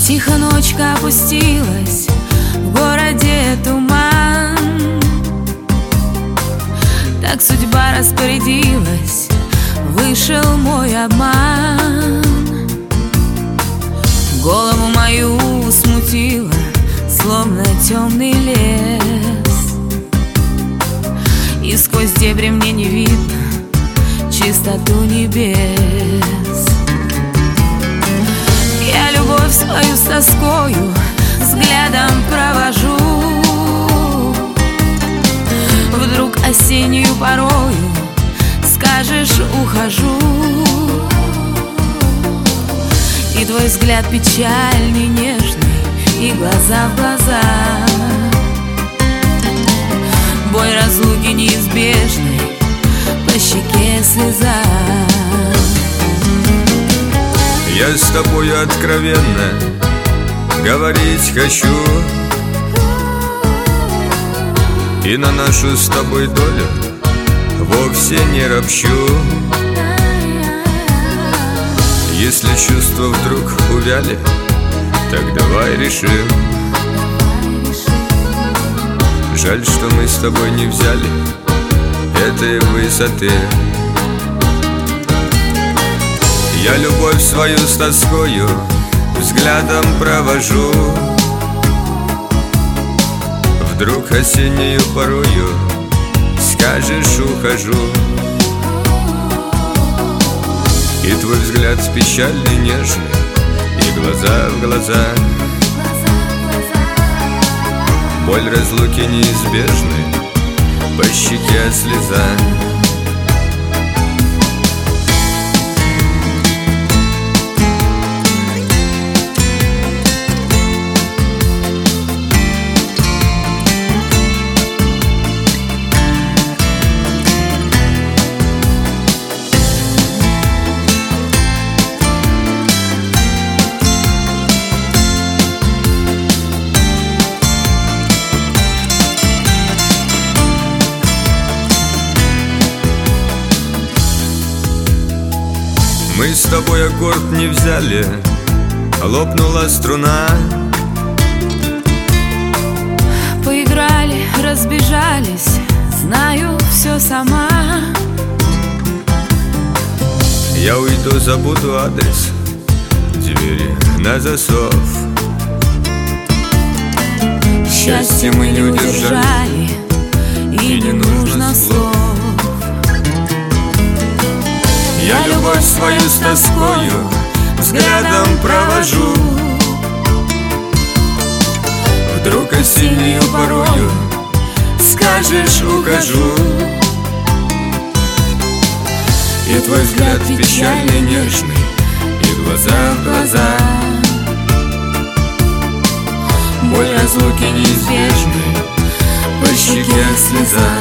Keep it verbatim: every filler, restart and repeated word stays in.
Тихо ночка опустилась, в городе туман. Так судьба распорядилась, вышел мой обман. Голову мою смутило, словно темный лес, и сквозь дебри мне не видно чистоту небес. Я любовь свою с тоскою взглядом провожу. Вдруг осеннюю порою скажешь ухожу, и твой взгляд печальный, нежный, и глаза в глаза. Боль разлуки неизбежной, по щеке слеза. Я с тобою откровенно говорить хочу, и на нашу с тобой долю вовсе не ропщу. Если чувства вдруг увяли, так давай решим. Жаль, что мы с тобой не взяли этой высоты. Я любовь свою с тоскою взглядом провожу. Вдруг осеннюю порою скажешь ухожу, и твой взгляд печальный, нежный, и глаза в глаза. Боль разлуки неизбежны, по щеке слеза. Мы с тобой аккорд не взяли, лопнула струна. Поиграли, разбежались, знаю все сама. Я уйду, забуду адрес, двери на засов. Счастье мы не удержали, и не нужно слов. Я любовь свою с тоскою взглядом провожу. Вдруг осеннюю порою скажешь ухожу, и твой взгляд печальный, нежный, и глаза в глаза. Боль разлуки неизбежной, по щеке слеза.